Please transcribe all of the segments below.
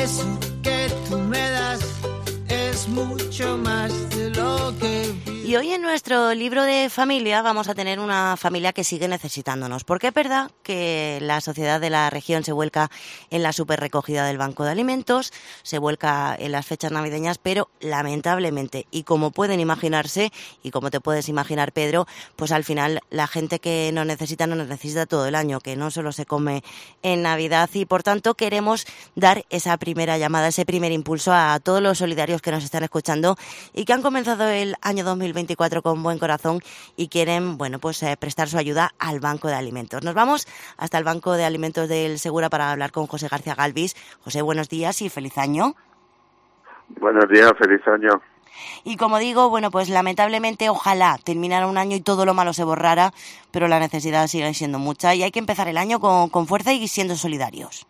eso que tú me das es mucho más de lo que pido. Y hoy en nuestro libro de familia vamos a tener una familia que sigue necesitándonos, porque es verdad que la sociedad de la región se vuelca en la superrecogida del Banco de Alimentos, se vuelca en las fechas navideñas, pero lamentablemente, y como pueden imaginarse, y como te puedes imaginar, Pedro, pues al final la gente que nos necesita todo el año, que no solo se come en Navidad, y por tanto queremos dar esa primera llamada, ese primer impulso a todos los solidarios que nos están escuchando y que han comenzado el año 2024 con buen corazón y quieren, bueno, pues prestar su ayuda al Banco de Alimentos. Nos vamos hasta el Banco de Alimentos del Segura para hablar con José García Galvis. José, buenos días y feliz año. Buenos días, feliz año. Y como digo, bueno, pues lamentablemente ojalá terminara un año y todo lo malo se borrara, pero la necesidad sigue siendo mucha y hay que empezar el año con fuerza y siendo solidarios.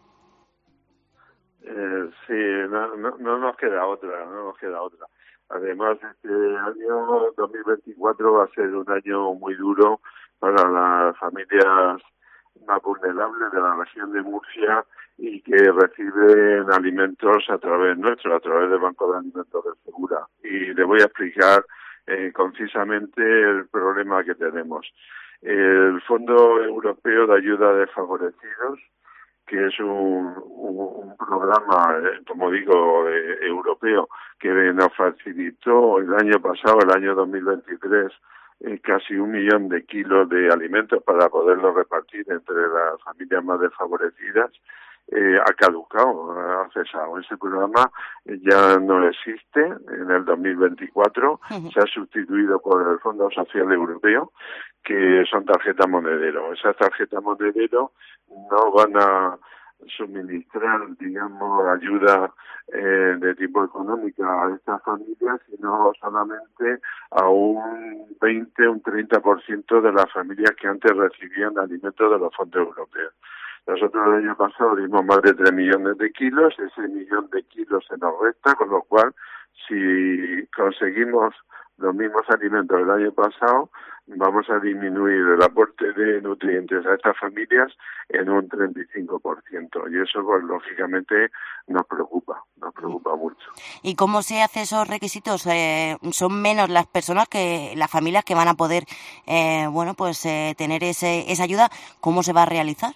Sí, no nos queda otra, Además, este año 2024 va a ser un año muy duro para las familias más vulnerables de la región de Murcia y que reciben alimentos a través del Banco de Alimentos del Segura. Y le voy a explicar concisamente el problema que tenemos. El Fondo Europeo de Ayuda a Desfavorecidos, que es un programa, como digo, europeo, que nos facilitó el año pasado, el año 2023, casi 1 millón de kilos de alimentos para poderlos repartir entre las familias más desfavorecidas, ha caducado, ha cesado. Ese programa ya no existe en el 2024, se ha sustituido por el Fondo Social Europeo, que son tarjetas monedero. Esas tarjetas monedero no van a suministrar, digamos, ayuda de tipo económica a estas familias, sino solamente a un 20, un 30% de las familias que antes recibían alimentos de los fondos europeos. Nosotros el año pasado dimos más de 3 millones de kilos, ese 1 millón de kilos se nos resta, con lo cual, si conseguimos los mismos alimentos del año pasado, vamos a disminuir el aporte de nutrientes a estas familias en un 35%. Y eso, pues, lógicamente, nos preocupa mucho. ¿Y cómo se hace esos requisitos? ¿Son menos las familias que van a poder, tener esa ayuda? ¿Cómo se va a realizar?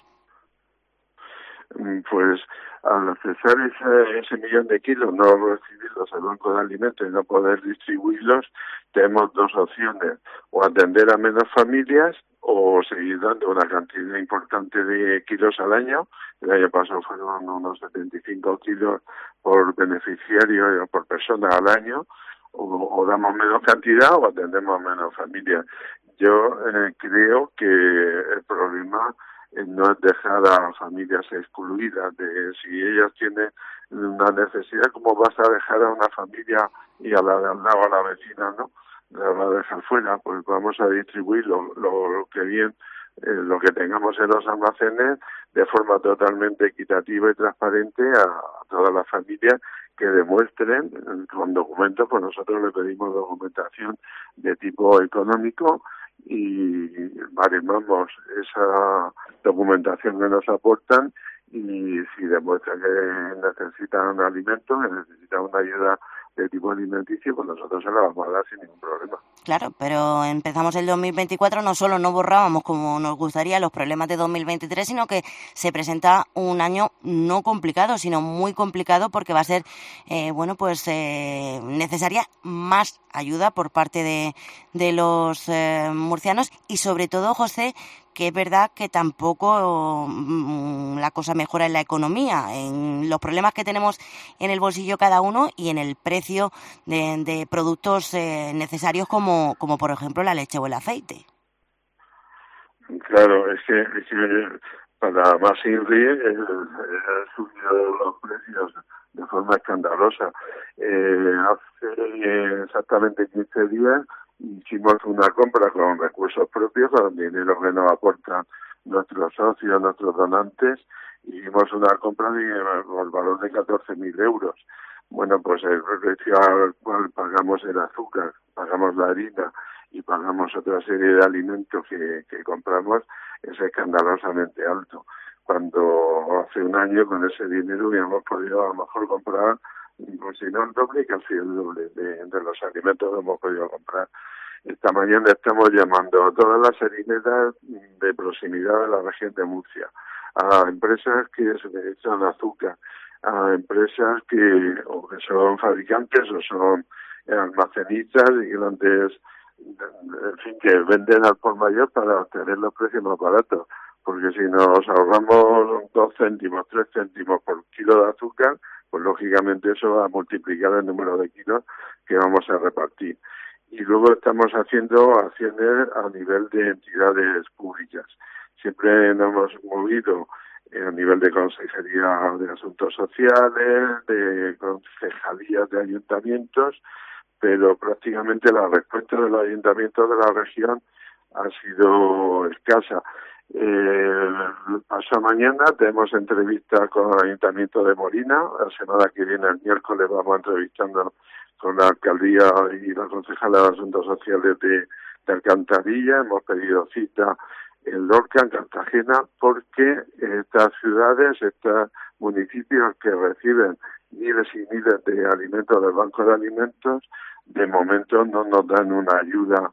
Pues al accesar ese 1 millón de kilos, no recibirlos al Banco de Alimentos y no poder distribuirlos, tenemos 2 opciones: o atender a menos familias o seguir dando una cantidad importante de kilos al año. El año pasado fueron unos 75 kilos por beneficiario o por persona al año, o damos menos cantidad o atendemos a menos familias. Yo creo que el problema no es dejar a familias excluidas. Si ellas tienen una necesidad, ¿cómo vas a dejar a una familia y a la de al lado, a la vecina, no? La vas a dejar fuera. Pues vamos a distribuir lo que tengamos en los almacenes de forma totalmente equitativa y transparente a todas las familias que demuestren con documentos. Pues nosotros le pedimos documentación de tipo económico y validamos esa documentación que nos aportan, y si demuestran que necesitan alimentos, que necesitan una ayuda de tipo alimenticio, pues nosotros se la vamos a dar sin ningún problema. Claro, pero empezamos el 2024, no solo no borrábamos como nos gustaría los problemas de 2023, sino que se presenta un año no complicado, sino muy complicado, porque va a ser, necesaria más ayuda por parte de los murcianos, y sobre todo, José, que es verdad que tampoco la cosa mejora en la economía, en los problemas que tenemos en el bolsillo cada uno y en el precio de productos necesarios como por ejemplo la leche o el aceite. Claro, es que para más Inri subido los precios de forma escandalosa. Hace exactamente 15 días hicimos una compra con recursos propios, con dinero que nos aportan nuestros socios, nuestros donantes. Hicimos una compra por valor de 14.000 euros. Bueno, pues el precio al cual pagamos el azúcar, pagamos la harina y pagamos otra serie de alimentos que compramos es escandalosamente alto. cuando hace un año con ese dinero hubiéramos podido a lo mejor comprar, pues si no el doble, casi el doble de los alimentos que hemos podido comprar. Esta mañana estamos llamando a todas las harineras de proximidad de la región de Murcia, a empresas que suministran azúcar, a empresas que son fabricantes o son almacenistas y grandes, en fin, que venden al por mayor para obtener los precios más baratos, porque si nos ahorramos 2 céntimos, 3 céntimos por kilo de azúcar, pues lógicamente eso va a multiplicar el número de kilos que vamos a repartir. Y luego estamos haciendo acciones a nivel de entidades públicas. Siempre nos hemos movido a nivel de Consejería de Asuntos Sociales, de concejalías de ayuntamientos, pero prácticamente la respuesta de los ayuntamientos de la región ha sido escasa. Pasado mañana tenemos entrevista con el Ayuntamiento de Molina. La semana que viene, el miércoles, vamos entrevistando con la Alcaldía y la Concejala de Asuntos Sociales de Alcantarilla. Hemos pedido cita en Lorca, en Cartagena, porque estas ciudades, estos municipios que reciben miles y miles de alimentos del Banco de Alimentos, de momento no nos dan una ayuda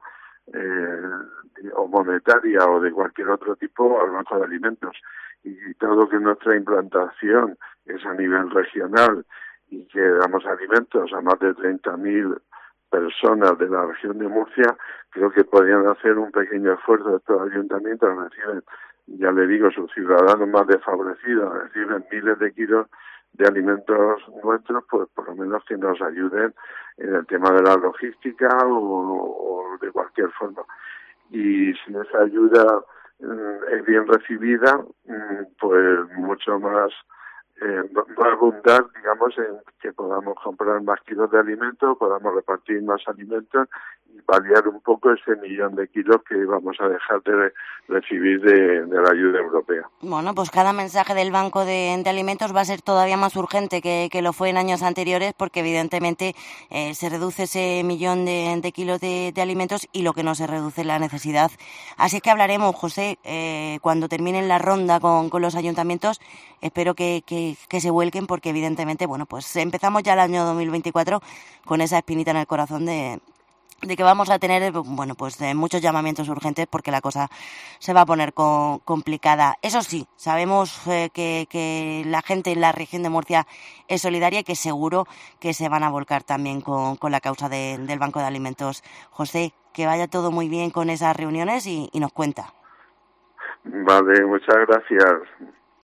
o monetaria o de cualquier otro tipo al Banco de Alimentos. Y dado que nuestra implantación es a nivel regional y que damos alimentos a más de 30.000 personas de la región de Murcia, creo que podrían hacer un pequeño esfuerzo estos ayuntamientos, reciben, ya le digo, sus ciudadanos más desfavorecidos, reciben miles de kilos de alimentos nuestros, pues por lo menos que nos ayuden en el tema de la logística o de cualquier forma. Y si esa ayuda es bien recibida, pues mucho más va a abundar, digamos, en que podamos comprar más kilos de alimentos, podamos repartir más alimentos y paliar un poco ese 1.000.000 de kilos que vamos a dejar de recibir de la ayuda europea. Bueno, pues cada mensaje del Banco de Alimentos va a ser todavía más urgente que lo fue en años anteriores, porque evidentemente se reduce ese 1.000.000 de kilos de alimentos y lo que no se reduce es la necesidad. Así es que hablaremos, José, cuando terminen la ronda con los ayuntamientos. Espero que se vuelquen, porque evidentemente, bueno, pues empezamos ya el año 2024 con esa espinita en el corazón de que vamos a tener, bueno, pues muchos llamamientos urgentes, porque la cosa se va a poner complicada. Eso sí, sabemos que la gente en la región de Murcia es solidaria y que seguro que se van a volcar también con la causa del Banco de Alimentos. José, que vaya todo muy bien con esas reuniones y nos cuenta. Vale, muchas gracias.